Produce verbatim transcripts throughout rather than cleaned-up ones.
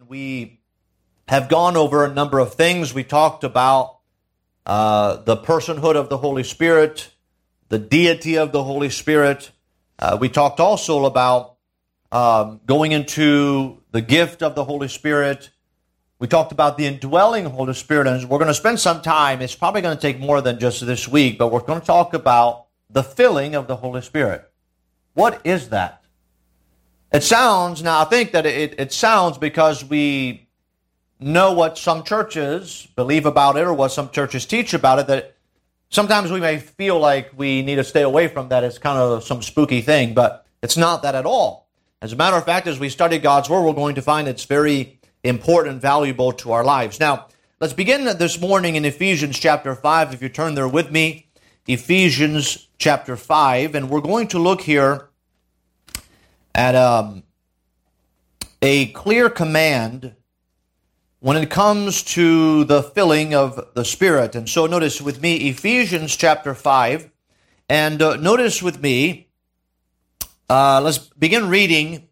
We have gone over a number of things. We talked about uh, the personhood of the Holy Spirit, the deity of the Holy Spirit. Uh, we talked also about um, going into the gift of the Holy Spirit. We talked about the indwelling Holy Spirit, and we're going to spend some time. It's probably going to take more than just this week, but we're going to talk about the filling of the Holy Spirit. What is that? It sounds, now I think that it, it sounds because we know what some churches believe about it or what some churches teach about it, that sometimes we may feel like we need to stay away from that. It's kind of some spooky thing, but it's not that at all. As a matter of fact, as we study God's Word, we're going to find it's very important and valuable to our lives. Now, let's begin this morning in Ephesians chapter five. If you turn there with me, Ephesians chapter five, and we're going to look here at um, a clear command when it comes to the filling of the Spirit. And so notice with me Ephesians chapter five, and uh, notice with me, uh, let's begin reading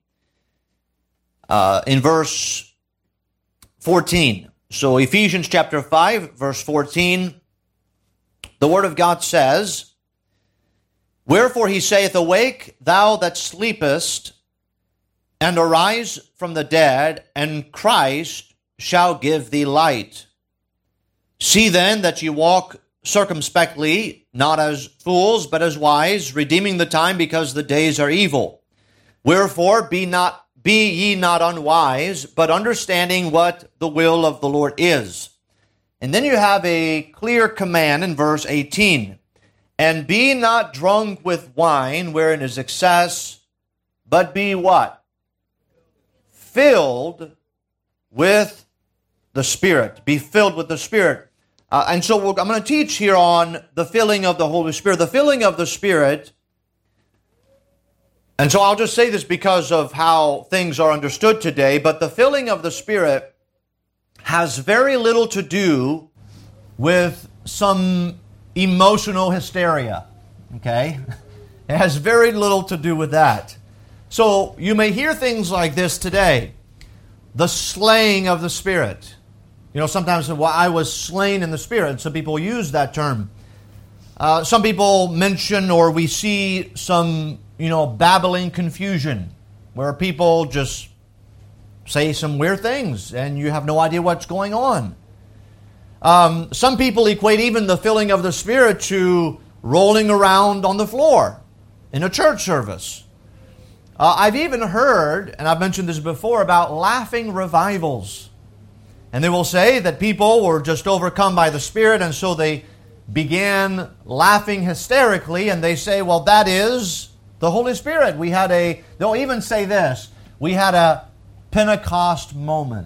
uh, in verse fourteen. So Ephesians chapter five, verse fourteen, the Word of God says, "Wherefore he saith, Awake, thou that sleepest, and arise from the dead, and Christ shall give thee light. See then that ye walk circumspectly, not as fools, but as wise, redeeming the time, because the days are evil. Wherefore be not be ye not unwise, but understanding what the will of the Lord is." And then you have a clear command in verse eighteen. "And be not drunk with wine, wherein is excess, but be" what? "Filled with the Spirit." Be filled with the Spirit. Uh, and so we're, I'm going to teach here on the filling of the Holy Spirit. The filling of the Spirit. And so I'll just say this because of how things are understood today, but the filling of the Spirit has very little to do with some emotional hysteria, okay? It has very little to do with that. So you may hear things like this today. The slaying of the Spirit. You know, sometimes, well, I was slain in the Spirit. Some people use that term. Uh, some people mention, or we see some, you know, babbling confusion, where people just say some weird things, and you have no idea what's going on. Um, some people equate even the filling of the Spirit to rolling around on the floor in a church service. Uh, I've even heard, and I've mentioned this before, about laughing revivals. And they will say that people were just overcome by the Spirit, and so they began laughing hysterically, and they say, well, that is the Holy Spirit. We had a, they'll even say this, we had a Pentecost moment.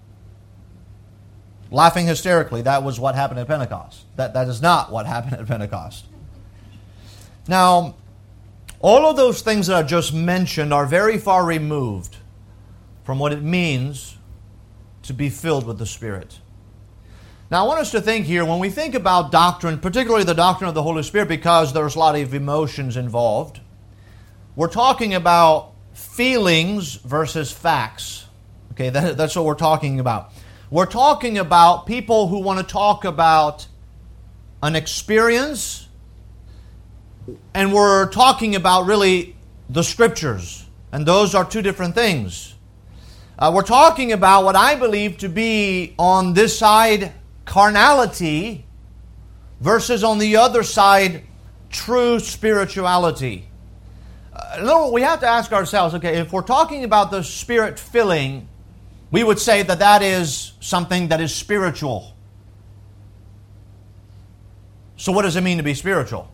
Laughing hysterically, that was what happened at Pentecost. That, that is not what happened at Pentecost. Now, all of those things that I just mentioned are very far removed from what it means to be filled with the Spirit. Now, I want us to think here, when we think about doctrine, particularly the doctrine of the Holy Spirit, because there's a lot of emotions involved, we're talking about feelings versus facts. Okay, that, that's what we're talking about. We're talking about people who want to talk about an experience, and we're talking about really the Scriptures, and those are two different things. Uh, we're talking about what I believe to be on this side carnality versus on the other side true spirituality. Uh, we have to ask ourselves, okay, if we're talking about the Spirit filling, we would say that that is something that is spiritual. So what does it mean to be spiritual?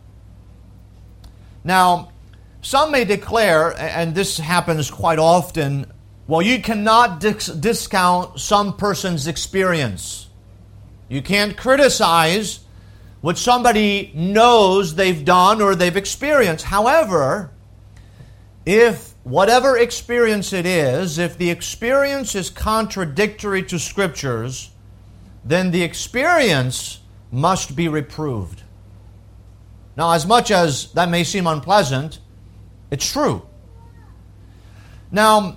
Now, some may declare, and this happens quite often, well, you cannot dis- discount some person's experience. You can't criticize what somebody knows they've done or they've experienced. However, if whatever experience it is, if the experience is contradictory to Scriptures, then the experience must be reproved. Now, as much as that may seem unpleasant, it's true. Now,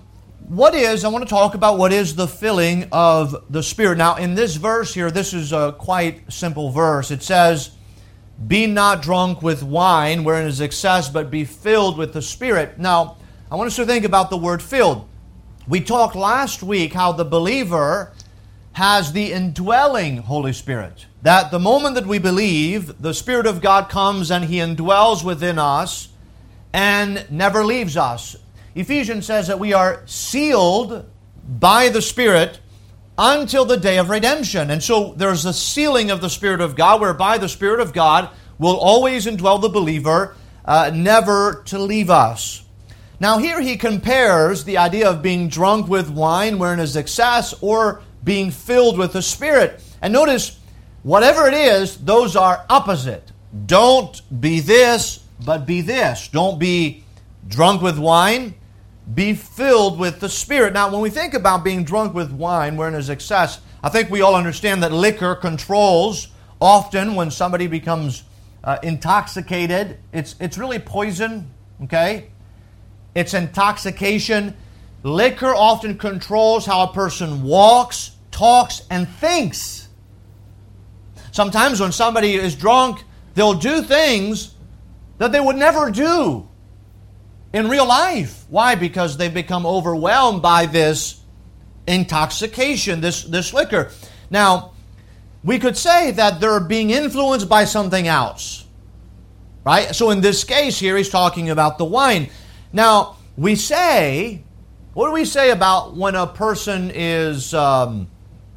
what is, I want to talk about what is the filling of the Spirit. Now, in this verse here, this is a quite simple verse. It says, be not drunk with wine, wherein is excess, but be filled with the Spirit. Now, I want us to think about the word filled. We talked last week how the believer has the indwelling Holy Spirit. That the moment that we believe, the Spirit of God comes and He indwells within us and never leaves us. Ephesians says that we are sealed by the Spirit until the day of redemption. And so there's a sealing of the Spirit of God, whereby the Spirit of God will always indwell the believer, uh, never to leave us. Now here he compares the idea of being drunk with wine wherein is excess, or being filled with the Spirit. And notice, whatever it is, those are opposite. Don't be this, but be this. Don't be drunk with wine. Be filled with the Spirit. Now, when we think about being drunk with wine wherein is excess, I think we all understand that liquor controls. Often when somebody becomes uh, intoxicated, it's, it's really poison, okay? It's intoxication. Liquor often controls how a person walks, talks, and thinks. Sometimes when somebody is drunk, they'll do things that they would never do in real life. Why? Because they've become overwhelmed by this intoxication, this, this liquor. Now, we could say that they're being influenced by something else, right? So in this case here, he's talking about the wine. Now, we say, what do we say about when a person is um,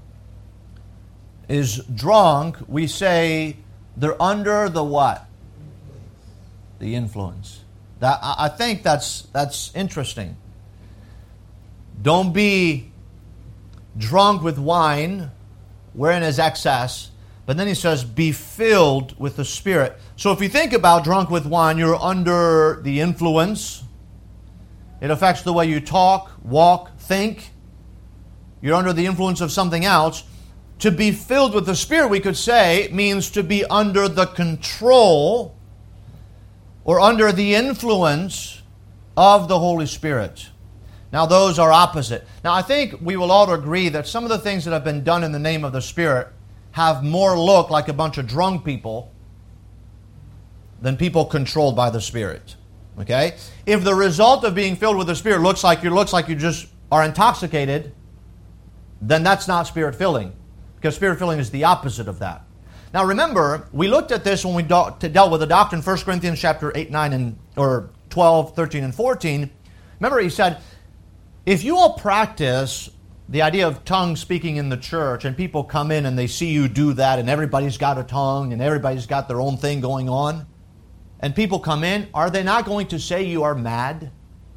is drunk? We say they're under the what? The influence. That, I think that's that's interesting. Don't be drunk with wine, wherein is excess. But then he says, be filled with the Spirit. So if you think about drunk with wine, you're under the influence. It affects the way you talk, walk, think. You're under the influence of something else. To be filled with the Spirit, we could say, means to be under the control or under the influence of the Holy Spirit. Now, those are opposite. Now, I think we will all agree that some of the things that have been done in the name of the Spirit have more look like a bunch of drunk people than people controlled by the Spirit. Okay? If the result of being filled with the Spirit looks like you looks like you just are intoxicated, then that's not Spirit-filling, because Spirit-filling is the opposite of that. Now remember, we looked at this when we dealt with the doctrine, First Corinthians chapter eight, nine, and or twelve, thirteen, and fourteen. Remember, he said, if you all practice the idea of tongue speaking in the church, and people come in and they see you do that, and everybody's got a tongue, and everybody's got their own thing going on, and people come in, are they not going to say you are mad?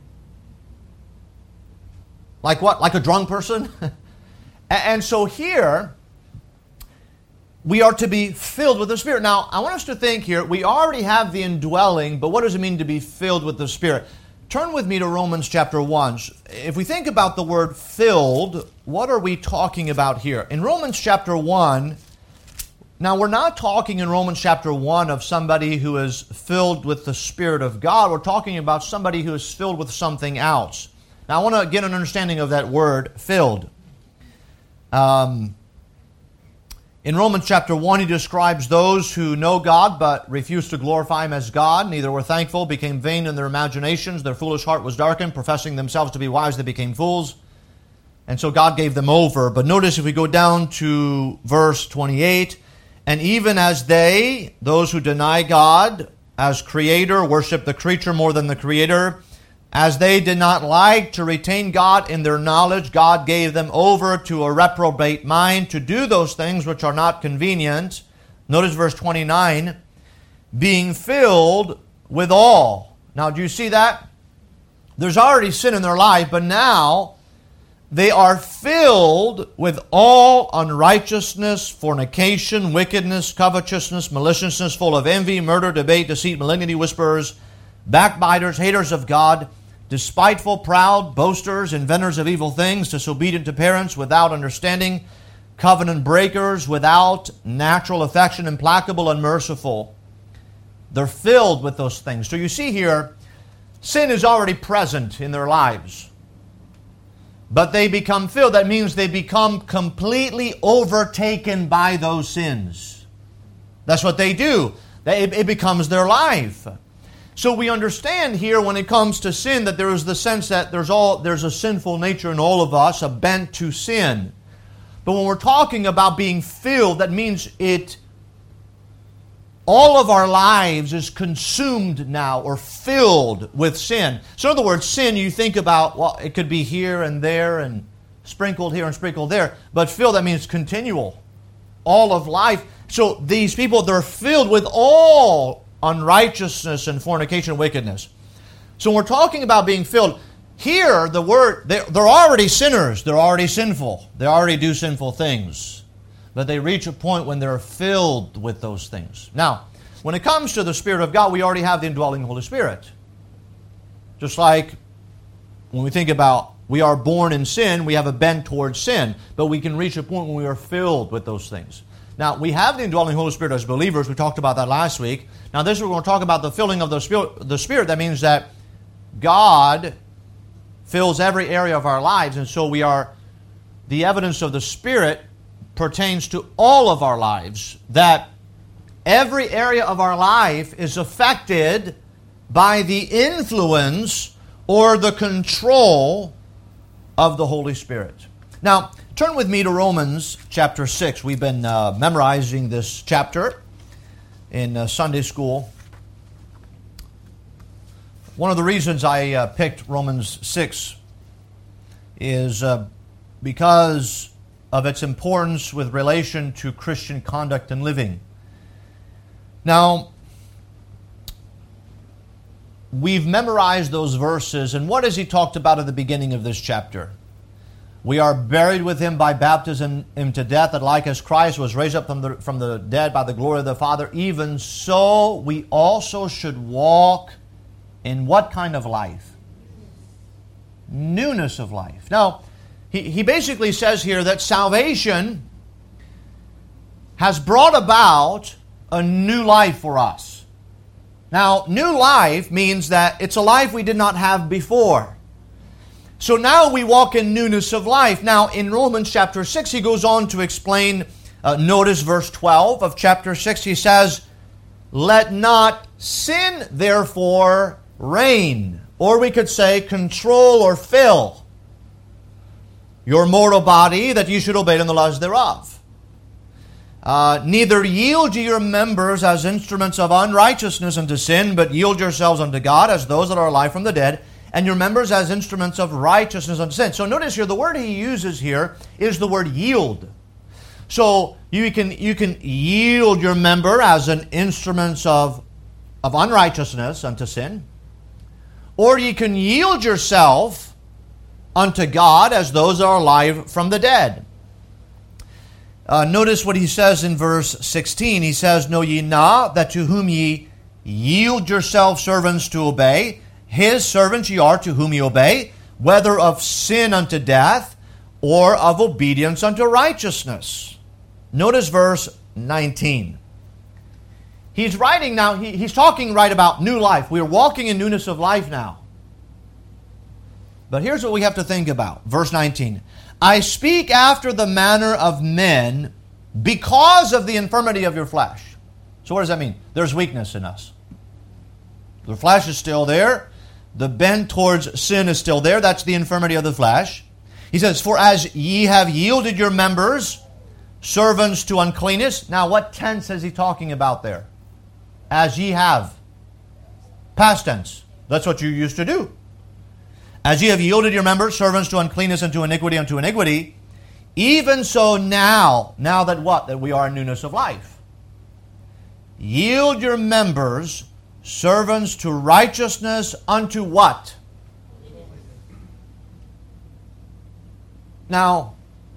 Like what? Like a drunk person? And so here, we are to be filled with the Spirit. Now, I want us to think here, we already have the indwelling, but what does it mean to be filled with the Spirit? Turn with me to Romans chapter one. If we think about the word filled, what are we talking about here? In Romans chapter one, now we're not talking in Romans chapter one of somebody who is filled with the Spirit of God. We're talking about somebody who is filled with something else. Now, I want to get an understanding of that word, filled. Um... In Romans chapter one, he describes those who know God but refuse to glorify Him as God. Neither were thankful, became vain in their imaginations. Their foolish heart was darkened. Professing themselves to be wise, they became fools. And so God gave them over. But notice if we go down to verse twenty-eight, and even as they, those who deny God as Creator, worship the creature more than the Creator, as they did not like to retain God in their knowledge, God gave them over to a reprobate mind to do those things which are not convenient. Notice verse twenty-nine, being filled with all. Now, do you see that? There's already sin in their life, but now they are filled with all unrighteousness, fornication, wickedness, covetousness, maliciousness, full of envy, murder, debate, deceit, malignity, whisperers, backbiters, haters of God, despiteful, proud, boasters, inventors of evil things, disobedient to parents, without understanding, covenant breakers, without natural affection, implacable, unmerciful. They're filled with those things. So you see here, sin is already present in their lives. but they become filled. That means they become completely overtaken by those sins. That's what they do. It, it becomes their life. So we understand here when it comes to sin that there is the sense that there's all there's a sinful nature in all of us, a bent to sin. But when we're talking about being filled, that means it all of our lives is consumed now or filled with sin. So in other words, sin, you think about, well, it could be here and there and sprinkled here and sprinkled there. But filled, that means continual. All of life. So these people, they're filled with all unrighteousness and fornication and wickedness. So when we're talking about being filled, here the word, they're, they're already sinners. They're already sinful. They already do sinful things. But they reach a point when they're filled with those things. Now, when it comes to the Spirit of God, we already have the indwelling Holy Spirit. Just like when we think about we are born in sin, we have a bent towards sin. But we can reach a point when we are filled with those things. Now, we have the indwelling Holy Spirit as believers. We talked about that last week. Now, this is we're going to talk about the filling of the Spirit. The Spirit, that means that God fills every area of our lives. And so we are, the evidence of the Spirit pertains to all of our lives, that every area of our life is affected by the influence or the control of the Holy Spirit. Now, turn with me to Romans chapter six. We've been uh, memorizing this chapter in uh, Sunday school. One of the reasons I uh, picked Romans six is uh, because of its importance with relation to Christian conduct and living. Now, we've memorized those verses, and what has he talked about at the beginning of this chapter? We are buried with him by baptism into death, that like as Christ was raised up from the, from the dead by the glory of the Father, even so we also should walk in what kind of life? Newness of life. Now, He, he basically says here that salvation has brought about a new life for us. Now, new life means that it's a life we did not have before. So now we walk in newness of life. Now, in Romans chapter six, he goes on to explain, uh, notice verse twelve of chapter six, he says, "Let not sin therefore reign," or we could say control or fill your mortal body, that you should obey in the lusts thereof. Uh, neither yield ye your members as instruments of unrighteousness unto sin, but yield yourselves unto God as those that are alive from the dead, and your members as instruments of righteousness unto sin. So notice here, the word he uses here is the word yield. So you can you can yield your member as an instrument of, of unrighteousness unto sin, or you can yield yourself unto God as those that are alive from the dead. Uh, notice what he says in verse sixteen. He says, "Know ye not that to whom ye yield yourselves servants to obey, his servants ye are to whom ye obey, whether of sin unto death, or of obedience unto righteousness." Notice verse nineteen. He's writing now, he, he's talking right about new life. We are walking in newness of life now. But here's what we have to think about. Verse nineteen. "I speak after the manner of men because of the infirmity of your flesh." So what does that mean? There's weakness in us. The flesh is still there. The bent towards sin is still there. That's the infirmity of the flesh. He says, "For as ye have yielded your members servants to uncleanness." Now what tense is he talking about there? As ye have. Past tense. That's what you used to do. "As ye have yielded your members servants to uncleanness and to iniquity unto iniquity, even so now," now that what? That we are in newness of life. "Yield your members servants to righteousness unto what?" Now,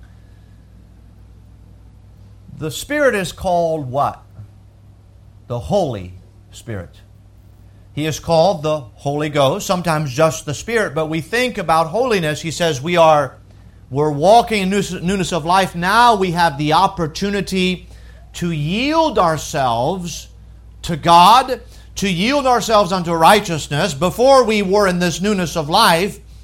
the Spirit is called what? The Holy Spirit. He is called the Holy Ghost, sometimes just the Spirit, but we think about holiness. He says we are, we're walking in newness of life. Now we have the opportunity to yield ourselves to God, to yield ourselves unto righteousness. Before we were in this newness of life,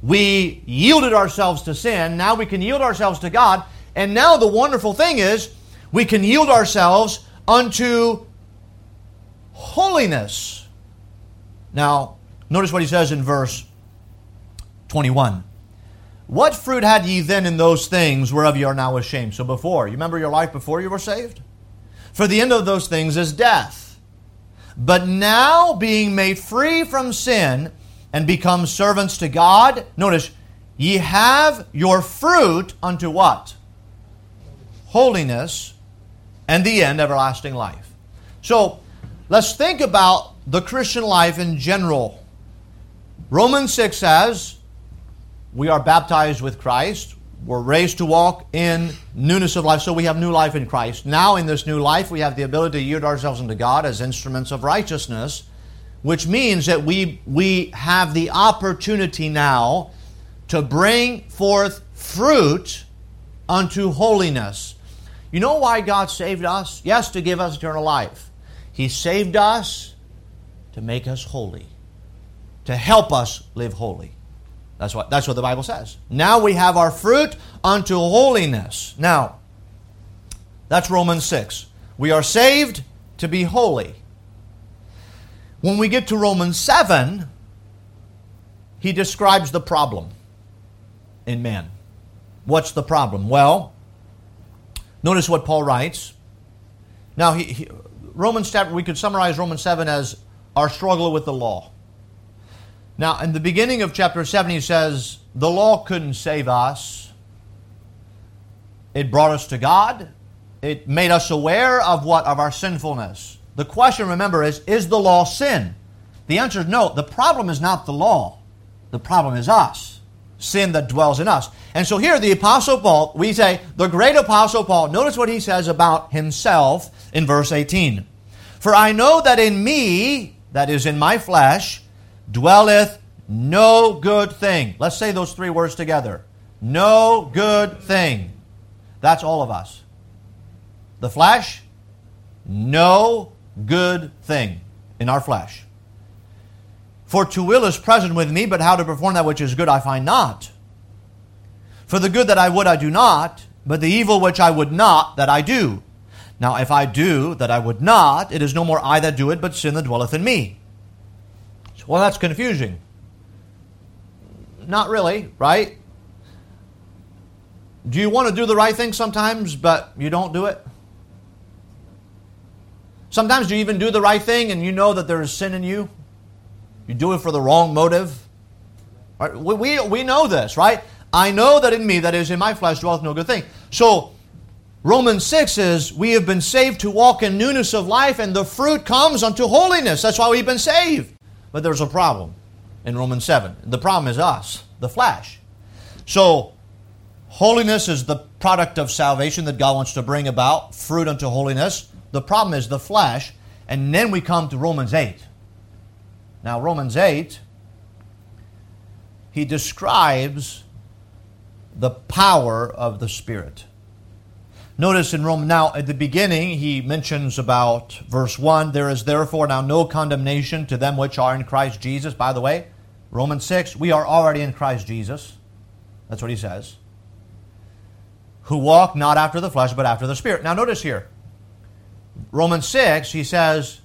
we yielded ourselves to sin. Now we can yield ourselves to God. And now the wonderful thing is we can yield ourselves unto holiness. Now, notice what he says in verse twenty-one. What fruit had ye then in those things whereof ye are now ashamed? So before, you remember your life before you were saved? For the end of those things is death. But now being made free from sin and become servants to God, notice, ye have your fruit unto what? Holiness, and the end, everlasting life. So, let's think about the Christian life in general. Romans six says, we are baptized with Christ. We're raised to walk in newness of life, so we have new life in Christ. Now in this new life, we have the ability to yield ourselves unto God as instruments of righteousness, which means that we, we have the opportunity now to bring forth fruit unto holiness. You know why God saved us? Yes, to give us eternal life. He saved us to make us holy, to help us live holy. That's what, that's what the Bible says. Now we have our fruit unto holiness. Now, that's Romans six. We are saved to be holy. When we get to Romans seven, he describes the problem in man. What's the problem? Well, notice what Paul writes. Now, he, he, Romans chapter, we could summarize Romans seven as our struggle with the law. Now, in the beginning of chapter seven, he says, the law couldn't save us. It brought us to God. It made us aware of what? Of our sinfulness. The question, remember, is, is the law sin? The answer is no. The problem is not the law. The problem is us. Sin that dwells in us. And so here, the Apostle Paul, we say, the great Apostle Paul, notice what he says about himself in verse eighteen. For I know that in me, that is in my flesh, dwelleth no good thing. Let's say those three words together. No good thing. That's all of us. The flesh, no good thing in our flesh. For to will is present with me, but how to perform that which is good I find not. For the good that I would I do not, but the evil which I would not that I do. Now if I do that I would not, it is no more I that do it, but sin that dwelleth in me. Well, that's confusing. Not really, right? Do you want to do the right thing sometimes, but you don't do it? Sometimes you even do the right thing and you know that there is sin in you. You do it for the wrong motive. Right? We, we, we know this, right? I know that in me, that is in my flesh, dwelleth no good thing. So, Romans six is, we have been saved to walk in newness of life, and the fruit comes unto holiness. That's why we've been saved. But there's a problem in Romans seven. The problem is us, the flesh. So, holiness is the product of salvation that God wants to bring about, fruit unto holiness. The problem is the flesh. And then we come to Romans eight. Now, Romans eight, he describes the power of the Spirit. Notice in Romans, now at the beginning, he mentions about verse one, there is therefore now no condemnation to them which are in Christ Jesus. By the way, Romans six, we are already in Christ Jesus. That's what he says. Who walk not after the flesh, but after the Spirit. Now notice here, Romans six, he says,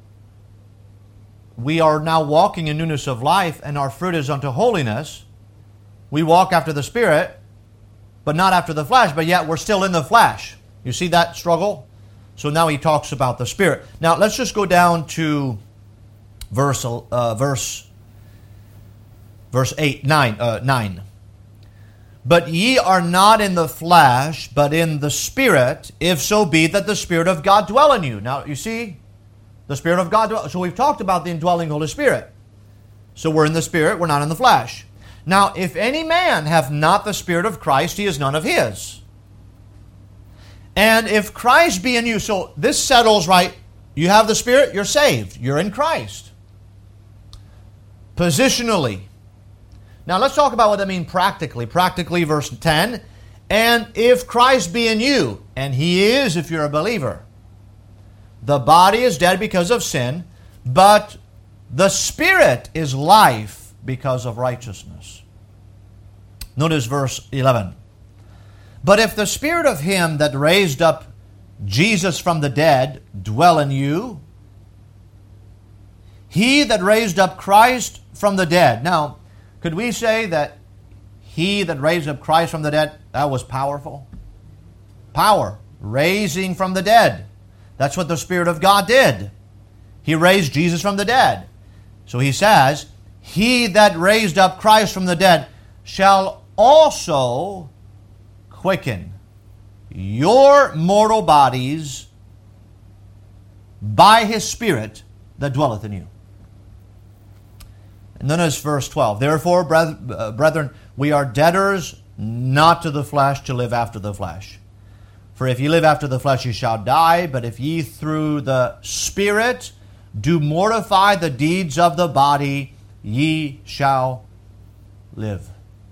we are now walking in newness of life, and our fruit is unto holiness. We walk after the Spirit, but not after the flesh, but yet we're still in the flesh. You see that struggle? So now he talks about the Spirit. Now let's just go down to verse uh, verse verse eight, nine, uh, nine. But ye are not in the flesh, but in the Spirit, if so be that the Spirit of God dwell in you. Now you see, the Spirit of God dwell. So we've talked about the indwelling Holy Spirit. So we're in the Spirit, we're not in the flesh. Now, if any man have not the Spirit of Christ, he is none of his. And if Christ be in you, so this settles, right? You have the Spirit, you're saved. You're in Christ. Positionally. Now, let's talk about what that means practically. Practically, verse ten. And if Christ be in you, and he is if you're a believer, the body is dead because of sin, but the Spirit is life because of righteousness. Notice verse eleven. But if the Spirit of him that raised up Jesus from the dead dwell in you, he that raised up Christ from the dead. Now, could we say that he that raised up Christ from the dead, that was powerful? Power. Raising from the dead. That's what the Spirit of God did. He raised Jesus from the dead. So he says, he that raised up Christ from the dead shall also quicken your mortal bodies by his Spirit that dwelleth in you. And then there's verse twelve. Therefore, brethren, we are debtors not to the flesh to live after the flesh. For if ye live after the flesh, ye shall die. But if ye through the Spirit do mortify the deeds of the body, ye shall live.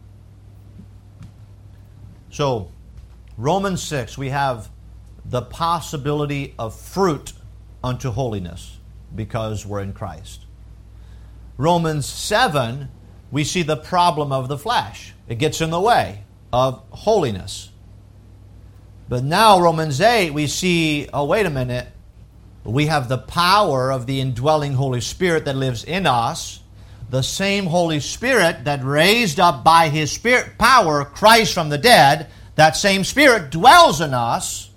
So, Romans six, we have the possibility of fruit unto holiness because we're in Christ. Romans seven, we see the problem of the flesh. It gets in the way of holiness. But now, Romans eight, we see, oh, wait a minute, we have the power of the indwelling Holy Spirit that lives in us. The same Holy Spirit that raised up by His Spirit power Christ from the dead, that same Spirit dwells in us.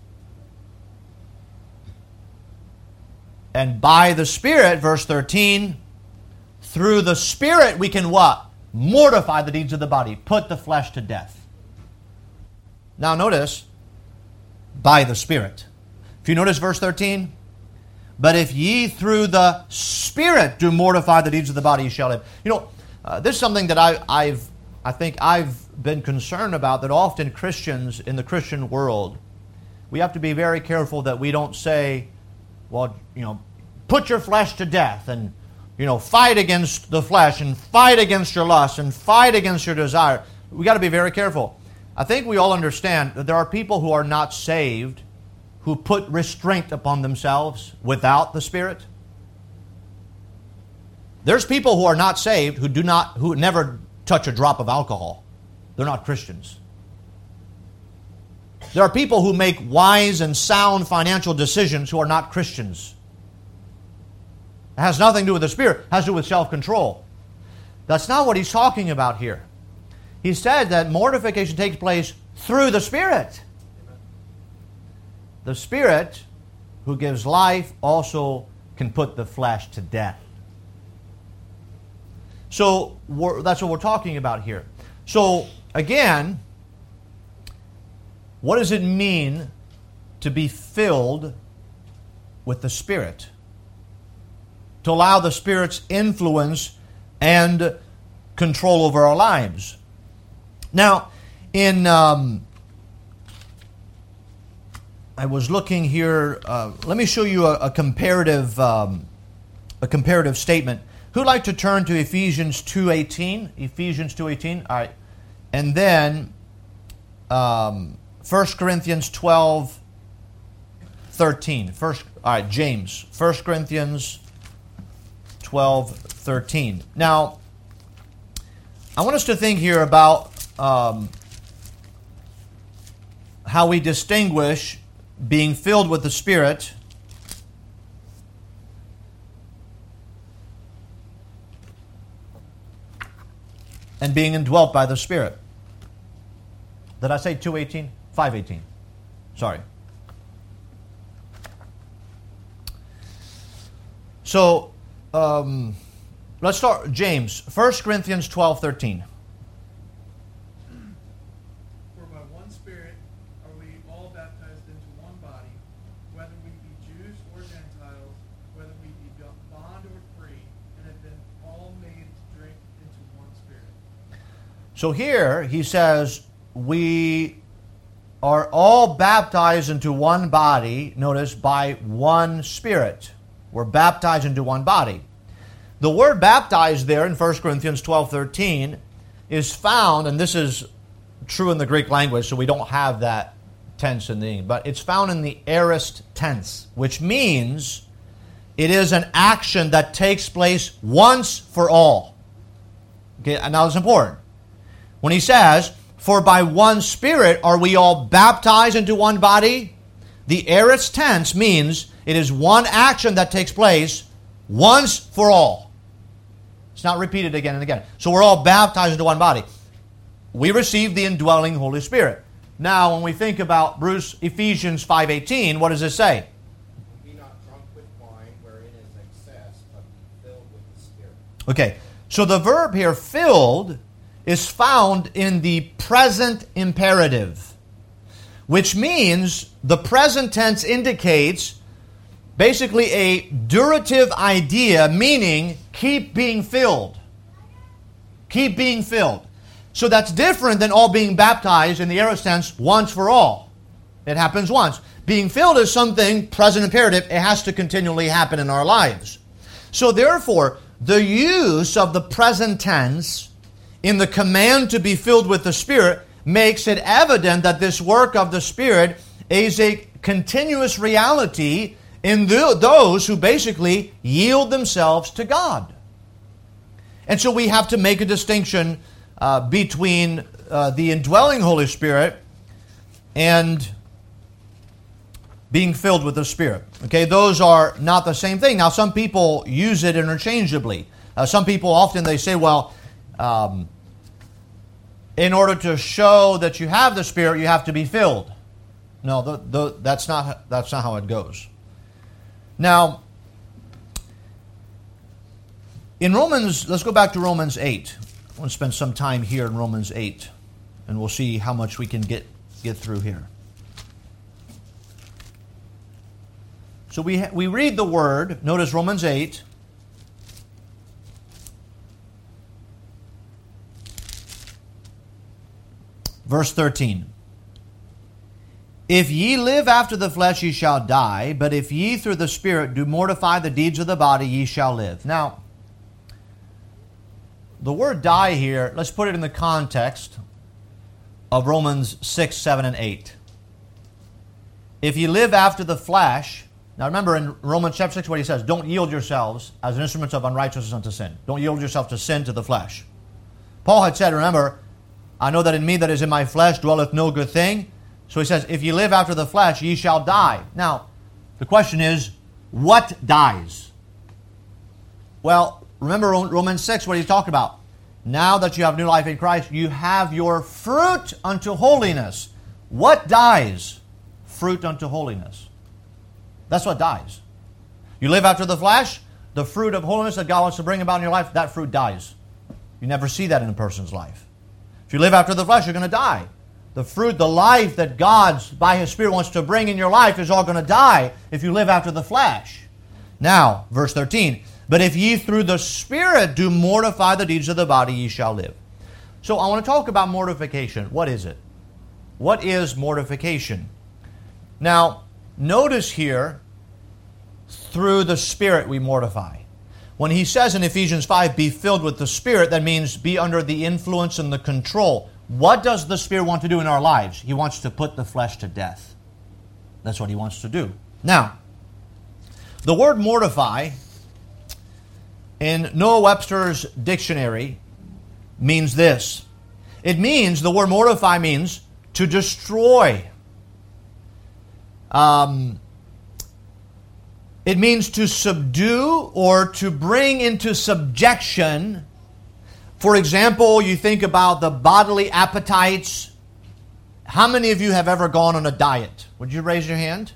And by the Spirit, verse thirteen, through the Spirit we can what? Mortify the deeds of the body. Put the flesh to death. Now notice, by the Spirit. If you notice verse thirteen, but if ye through the Spirit do mortify the deeds of the body, ye shall live. You know, uh, this is something that I, I've, I think I've been concerned about, that often Christians in the Christian world, we have to be very careful that we don't say, well, you know, put your flesh to death and, you know, fight against the flesh and fight against your lust and fight against your desire. We got to be very careful. I think we all understand that there are people who are not saved who put restraint upon themselves without the Spirit. There's people who are not saved who do not, who never touch a drop of alcohol. They're not Christians. There are people who make wise and sound financial decisions who are not Christians. It has nothing to do with the Spirit. It has to do with self-control. That's not what he's talking about here. He said that mortification takes place through the Spirit. The Spirit, who gives life, also can put the flesh to death. So we're, that's what we're talking about here. So again, what does it mean to be filled with the Spirit? To allow the Spirit's influence and control over our lives. Now, in um, I was looking here. Uh, let me show you a, a comparative um, a comparative statement. Who'd like to turn to Ephesians two eighteen? Ephesians two eighteen. All right, and then um, First Corinthians twelve thirteen. First, all right, James. First Corinthians twelve thirteen. Now, I want us to think here about um, how we distinguish being filled with the Spirit and being indwelt by the Spirit. Did I say two eighteen? five eighteen. Sorry. So, um, let's start. James, First Corinthians twelve thirteen. For by one Spirit are we all baptized into one body, whether we be Jews or Gentiles, whether we be bond or free, and have been all made to drink into one Spirit. So here he says, we are all baptized into one body, notice, by one Spirit. We're baptized into one body. The word baptized there in First Corinthians twelve thirteen is found, and this is true in the Greek language, so we don't have that tense in the English, but it's found in the aorist tense, which means it is an action that takes place once for all. Okay, and now it's important. When he says, for by one Spirit are we all baptized into one body, the aorist tense means it is one action that takes place once for all. It's not repeated again and again. So we're all baptized into one body. We receive the indwelling Holy Spirit. Now, when we think about Bruce, Ephesians five eighteen, what does it say? Be not drunk with wine, wherein is excess, but be filled with the Spirit. Okay, so the verb here, filled, is found in the present imperative, which means the present tense indicates basically a durative idea, meaning keep being filled. Keep being filled. So that's different than all being baptized in the aorist tense once for all. It happens once. Being filled is something, present imperative, it has to continually happen in our lives. So therefore, the use of the present tense in the command to be filled with the Spirit makes it evident that this work of the Spirit is a continuous reality in the, those who basically yield themselves to God. And so we have to make a distinction uh, between uh, the indwelling Holy Spirit and being filled with the Spirit. Okay, those are not the same thing. Now, some people use it interchangeably. Uh, some people often, they say, well, um, in order to show that you have the Spirit, you have to be filled. No, the, the, that's not, that's not how it goes. Now, in Romans, let's go back to Romans eight. I want to spend some time here in Romans eight, and we'll see how much we can get, get through here. So we, ha- we read the Word. Notice Romans eight. Verse thirteen. If ye live after the flesh, ye shall die, but if ye through the Spirit do mortify the deeds of the body, ye shall live. Now, the word die here, let's put it in the context of Romans six, seven, and eight. If ye live after the flesh, now remember in Romans chapter six what he says, don't yield yourselves as instruments of unrighteousness unto sin. Don't yield yourself to sin, to the flesh. Paul had said, remember, I know that in me that is in my flesh dwelleth no good thing. So he says, if ye live after the flesh, ye shall die. Now, the question is, what dies? Well, remember Romans six, what he's talking about. Now that you have new life in Christ, you have your fruit unto holiness. What dies? Fruit unto holiness. That's what dies. You live after the flesh, the fruit of holiness that God wants to bring about in your life, that fruit dies. You never see that in a person's life. If you live after the flesh, you're going to die. The fruit, the life that God, by His Spirit, wants to bring in your life is all going to die if you live after the flesh. Now, verse thirteen, but if ye through the Spirit do mortify the deeds of the body, ye shall live. So I want to talk about mortification. What is it? What is mortification? Now, notice here, through the Spirit we mortify. When he says in Ephesians five, be filled with the Spirit, that means be under the influence and the control. What does the Spirit want to do in our lives? He wants to put the flesh to death. That's what He wants to do. Now, the word mortify in Noah Webster's dictionary means this. It means, the word mortify means to destroy. Um, it means to subdue or to bring into subjection. For example, you think about the bodily appetites. How many of you have ever gone on a diet? Would you raise your hand?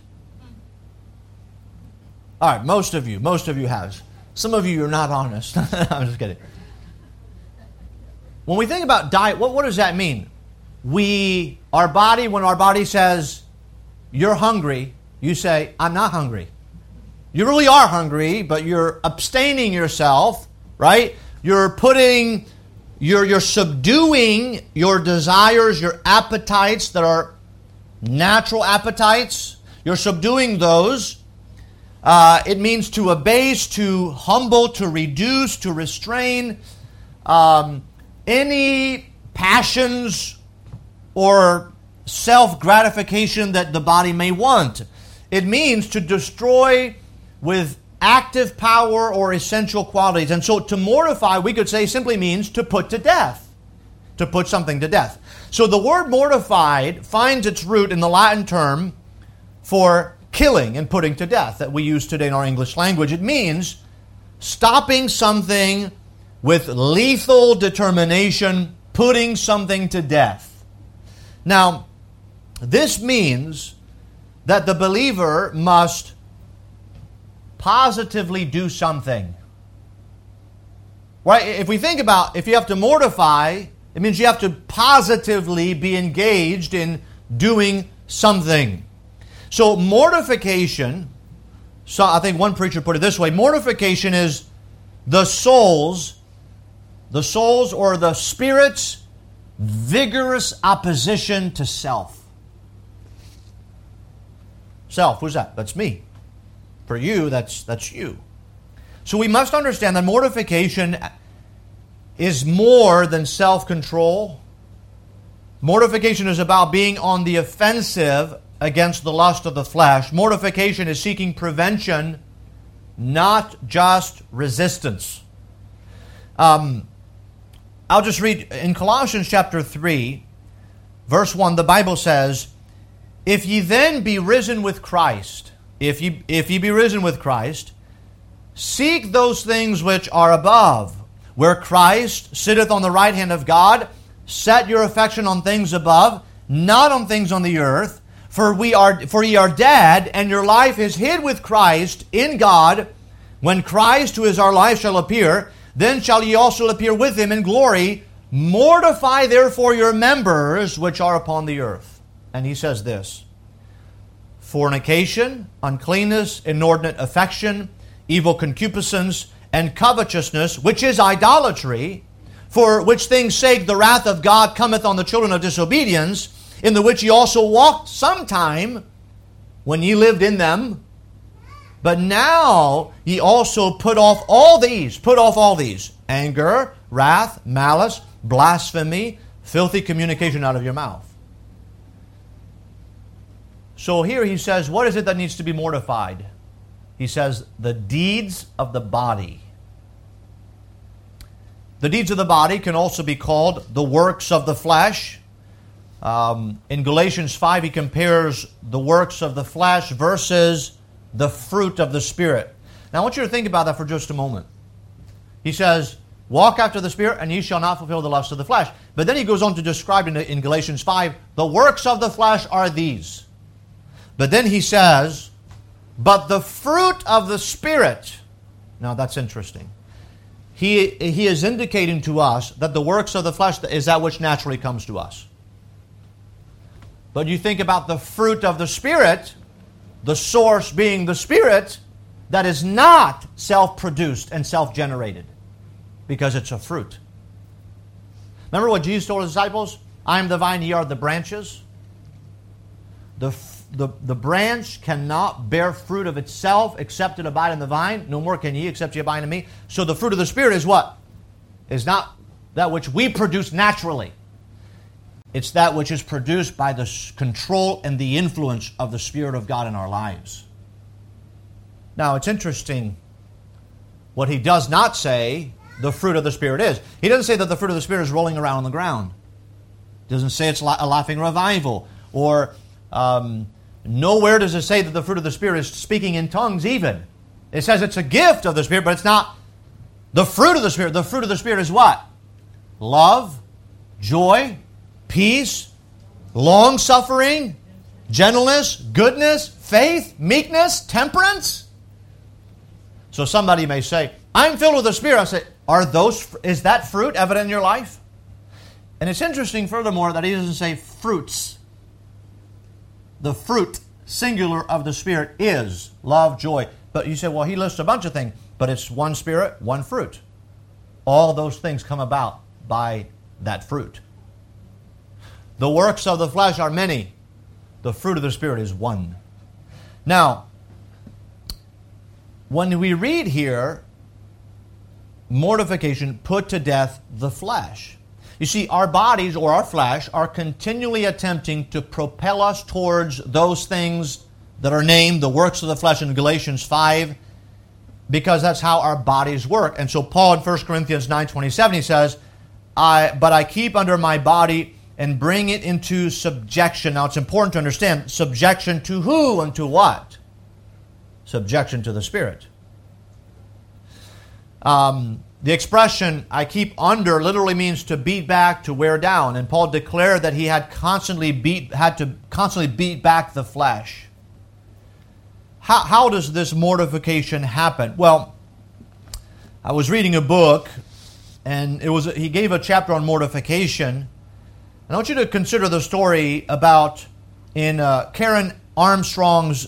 All right, most of you. Most of you have. Some of you are not honest. I'm just kidding. When we think about diet, what, what does that mean? We, our body, when our body says, you're hungry, you say, I'm not hungry. You really are hungry, but you're abstaining yourself, right? You're putting, you're, you're subduing your desires, your appetites that are natural appetites. You're subduing those. Uh, it means to abase, to humble, to reduce, to restrain um, any passions or self-gratification that the body may want. It means to destroy with active power or essential qualities. And so to mortify, we could say, simply means to put to death. To to put something to death. So the word mortified finds its root in the Latin term for killing and putting to death that we use today in our English language. It means stopping something with lethal determination, putting something to death. Now, this means that the believer must positively do something. Right? If we think about, if you have to mortify, it means you have to positively be engaged in doing something. So mortification, so I think one preacher put it this way, mortification is the soul's, the soul's or the spirit's vigorous opposition to self. Self, who's that? That's me. For you, that's that's you. So we must understand that mortification is more than self-control. Mortification is about being on the offensive against the lust of the flesh. Mortification is seeking prevention, not just resistance. Um, I'll just read in Colossians chapter three, verse one, the Bible says, If ye then be risen with Christ, if ye, if ye be risen with Christ, seek those things which are above, where Christ sitteth on the right hand of God. Set your affection on things above, not on things on the earth. For we are, for ye are dead, and your life is hid with Christ in God. When Christ, who is our life, shall appear, then shall ye also appear with him in glory. Mortify therefore your members which are upon the earth. And he says this: fornication, uncleanness, inordinate affection, evil concupiscence, and covetousness, which is idolatry, for which things' sake the wrath of God cometh on the children of disobedience, in the which ye also walked sometime when ye lived in them. But now ye also put off all these, put off all these, anger, wrath, malice, blasphemy, filthy communication out of your mouth. So here he says, what is it that needs to be mortified? He says, the deeds of the body. The deeds of the body can also be called the works of the flesh. Um, in Galatians five, he compares the works of the flesh versus the fruit of the Spirit. Now, I want you to think about that for just a moment. He says, walk after the Spirit, and ye shall not fulfill the lust of the flesh. But then he goes on to describe in, in Galatians five, the works of the flesh are these. But then he says, but the fruit of the Spirit. Now, that's interesting. He, he is indicating to us that the works of the flesh is that which naturally comes to us. But you think about the fruit of the Spirit, the source being the Spirit, that is not self-produced and self-generated, because it's a fruit. Remember what Jesus told his disciples? I am the vine, ye are the branches. The, the, the branch cannot bear fruit of itself except it abide in the vine. No more can ye except ye abide in me. So the fruit of the Spirit is what? Is not that which we produce naturally. It's that which is produced by the control and the influence of the Spirit of God in our lives. Now, it's interesting what he does not say the fruit of the Spirit is. He doesn't say that the fruit of the Spirit is rolling around on the ground. He doesn't say it's a laughing revival. Or um, nowhere does it say that the fruit of the Spirit is speaking in tongues even. It says it's a gift of the Spirit, but it's not the fruit of the Spirit. The fruit of the Spirit is what? Love, joy, peace, long-suffering, gentleness, goodness, faith, meekness, temperance. So somebody may say, I'm filled with the Spirit. I say, are those, is that fruit evident in your life? And it's interesting, furthermore, that he doesn't say fruits. The fruit, singular, of the Spirit is love, joy. But you say, well, he lists a bunch of things, but it's one Spirit, one fruit. All those things come about by that fruit. The works of the flesh are many. The fruit of the Spirit is one. Now, when we read here, mortification, put to death the flesh. You see, our bodies or our flesh are continually attempting to propel us towards those things that are named the works of the flesh in Galatians five, because that's how our bodies work. And so Paul in First Corinthians nine twenty-seven, he says, I but I keep under my body and bring it into subjection. Now it's important to understand, subjection to who and to what? Subjection to the Spirit. Um, the expression, I keep under, literally means to beat back, to wear down. And Paul declared that he had constantly beat, had to constantly beat back the flesh. How, how does this mortification happen? Well, I was reading a book, and it was he gave a chapter on mortification. I want you to consider the story about in uh, Karen Armstrong's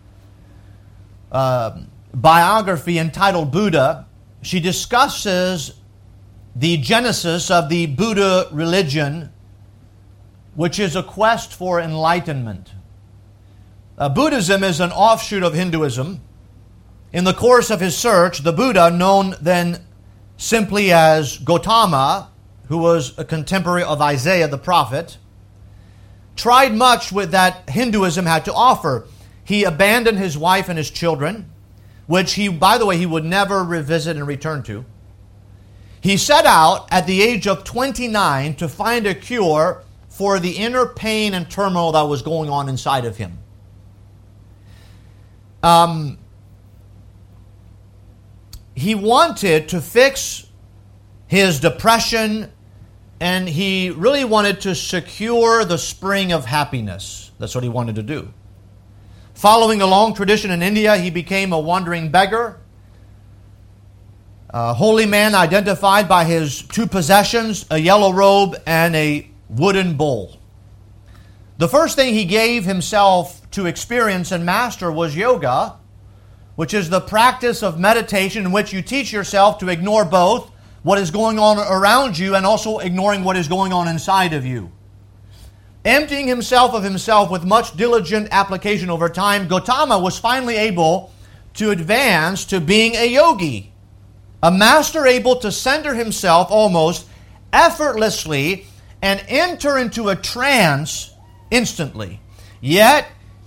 uh, biography entitled Buddha. She discusses the genesis of the Buddha religion, which is a quest for enlightenment. Uh, Buddhism is an offshoot of Hinduism. In the course of his search, the Buddha, known then simply as Gautama, who was a contemporary of Isaiah the prophet, tried much with that Hinduism had to offer. He abandoned his wife and his children, which he, by the way, he would never revisit and return to. He set out at the age of twenty-nine to find a cure for the inner pain and turmoil that was going on inside of him. Um, he wanted to fix his depression, and he really wanted to secure the spring of happiness. That's what he wanted to do. Following a long tradition in India, he became a wandering beggar, a holy man identified by his two possessions, a yellow robe and a wooden bowl. The first thing he gave himself to experience and master was yoga, which is the practice of meditation in which you teach yourself to ignore both what is going on around you and also ignoring what is going on inside of you. Emptying himself of himself with much diligent application over time, Gautama was finally able to advance to being a yogi, a master able to center himself almost effortlessly and enter into a trance instantly. Yet,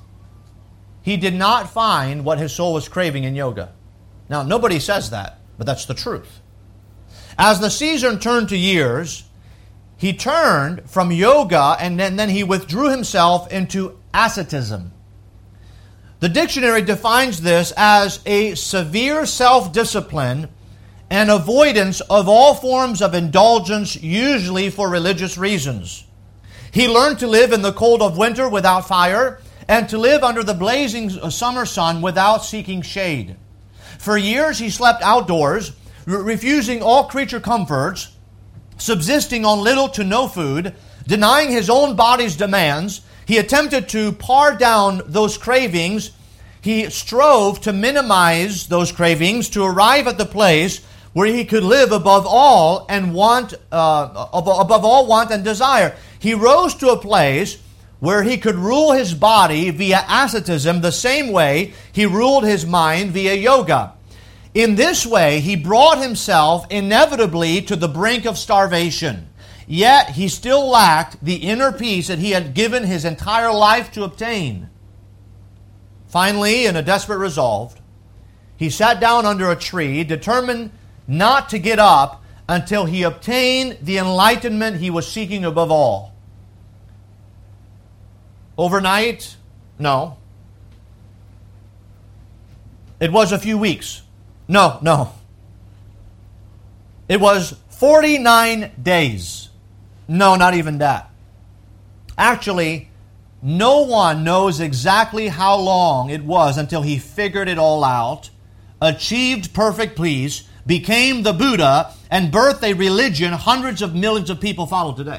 he did not find what his soul was craving in yoga. Now, nobody says that, but that's the truth. As the season turned to years, he turned from yoga and then, then he withdrew himself into asceticism. The dictionary defines this as a severe self-discipline and avoidance of all forms of indulgence, usually for religious reasons. He learned to live in the cold of winter without fire and to live under the blazing summer sun without seeking shade. For years he slept outdoors, re- refusing all creature comforts, subsisting on little to no food, denying his own body's demands. He attempted to par down those cravings. He strove to minimize those cravings to arrive at the place where he could live above all and want, uh, above all want and desire. He rose to a place where he could rule his body via asceticism the same way he ruled his mind via yoga. In this way, he brought himself inevitably to the brink of starvation. Yet, he still lacked the inner peace that he had given his entire life to obtain. Finally, in a desperate resolve, he sat down under a tree, determined not to get up until he obtained the enlightenment he was seeking above all. Overnight? No. It was a few weeks. No, no. It was forty-nine days. No, not even that. Actually, no one knows exactly how long it was until he figured it all out, achieved perfect peace, became the Buddha, and birthed a religion hundreds of millions of people follow today.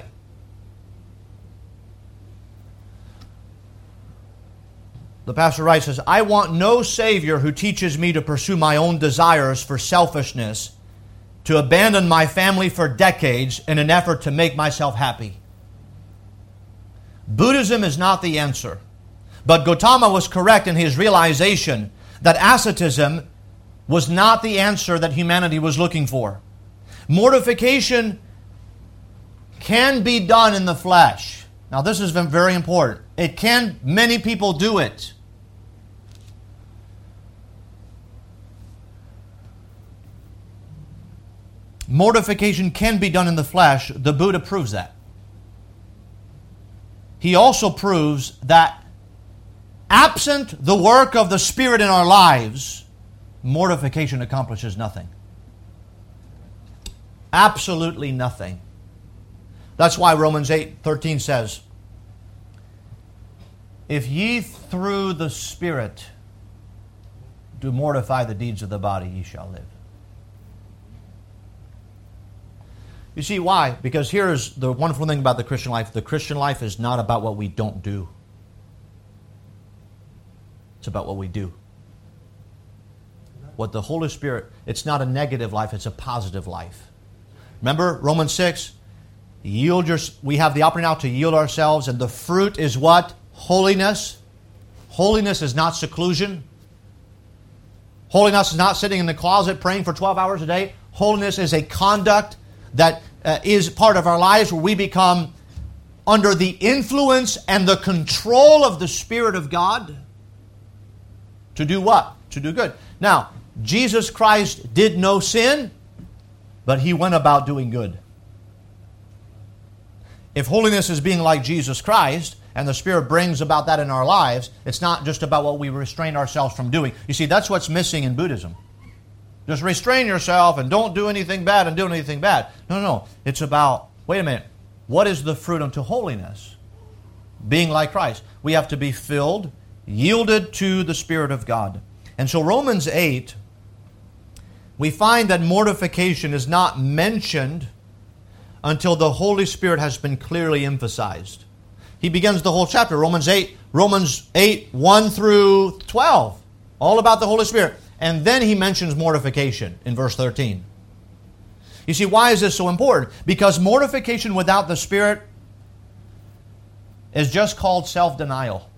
The pastor writes, says, I want no Savior who teaches me to pursue my own desires for selfishness, to abandon my family for decades in an effort to make myself happy. Buddhism is not the answer. But Gautama was correct in his realization that asceticism was not the answer that humanity was looking for. Mortification can be done in the flesh. Now this is very important. It can, many people do it. mortification can be done in the flesh, the Buddha proves that. He also proves that absent the work of the Spirit in our lives, mortification accomplishes nothing. Absolutely nothing. That's why Romans eight thirteen says, if ye through the Spirit do mortify the deeds of the body, ye shall live. You see why? Because here's the wonderful thing about the Christian life. The Christian life is not about what we don't do. It's about what we do. What the Holy Spirit, it's not a negative life, it's a positive life. Remember Romans six? Yield your, we have the opportunity now to yield ourselves, and the fruit is what? Holiness. Holiness is not seclusion. Holiness is not sitting in the closet praying for twelve hours a day. Holiness is a conduct that uh, is part of our lives where we become under the influence and the control of the Spirit of God to do what? To do good. Now, Jesus Christ did no sin, but He went about doing good. If holiness is being like Jesus Christ, and the Spirit brings about that in our lives, it's not just about what we restrain ourselves from doing. You see, that's what's missing in Buddhism. Just restrain yourself and don't do anything bad and do anything bad. No, no, it's about, wait a minute, what is the fruit unto holiness? Being like Christ. We have to be filled, yielded to the Spirit of God. And so Romans eight, we find that mortification is not mentioned until the Holy Spirit has been clearly emphasized. He begins the whole chapter, Romans eight, Romans eight, one through twelve, all about the Holy Spirit. And then he mentions mortification in verse thirteen. You see, why is this so important? Because mortification without the Spirit is just called self-denial.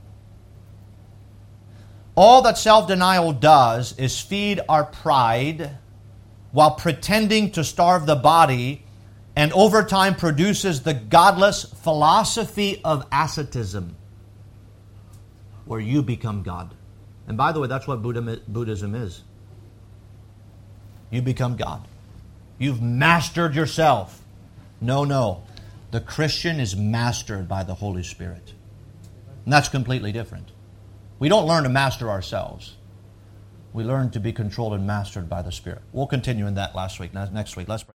All that self-denial does is feed our pride while pretending to starve the body, and over time produces the godless philosophy of asceticism, where you become God. And by the way, that's what Buddha, Buddhism is. You become God. You've mastered yourself. No, no. The Christian is mastered by the Holy Spirit. And that's completely different. We don't learn to master ourselves. We learn to be controlled and mastered by the Spirit. We'll continue in that last week, next week. Let's pray.